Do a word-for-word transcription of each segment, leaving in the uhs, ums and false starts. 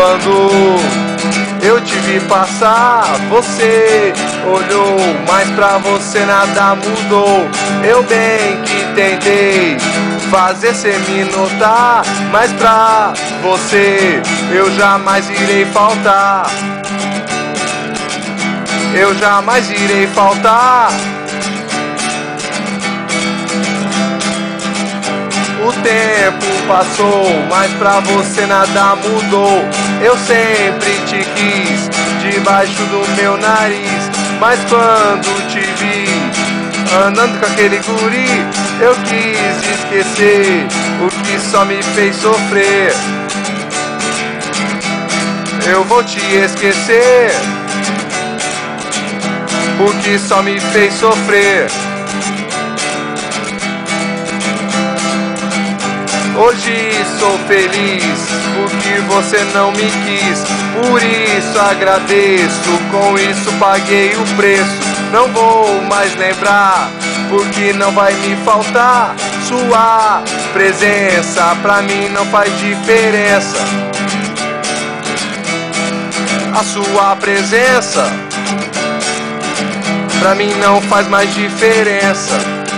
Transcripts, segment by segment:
Quando eu te vi passar, você olhou, mas pra você nada mudou. Eu bem que tentei fazer cê me notar, mas pra você eu jamais irei faltar. Eu jamais irei faltar. O tempo passou, mas pra você nada mudou. Eu sempre te quis debaixo do meu nariz, mas quando te vi andando com aquele guri, eu quis esquecer o que só me fez sofrer. Eu vou te esquecer o que só me fez sofrer. Hoje sou feliz porque você não me quis, por isso agradeço, com isso paguei o preço. Não vou mais lembrar, porque não vai me faltar. Sua presença pra mim não faz diferença. A sua presença pra mim não faz mais diferença.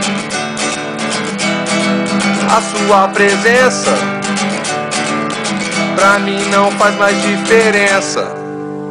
A sua presença pra mim não faz mais diferença.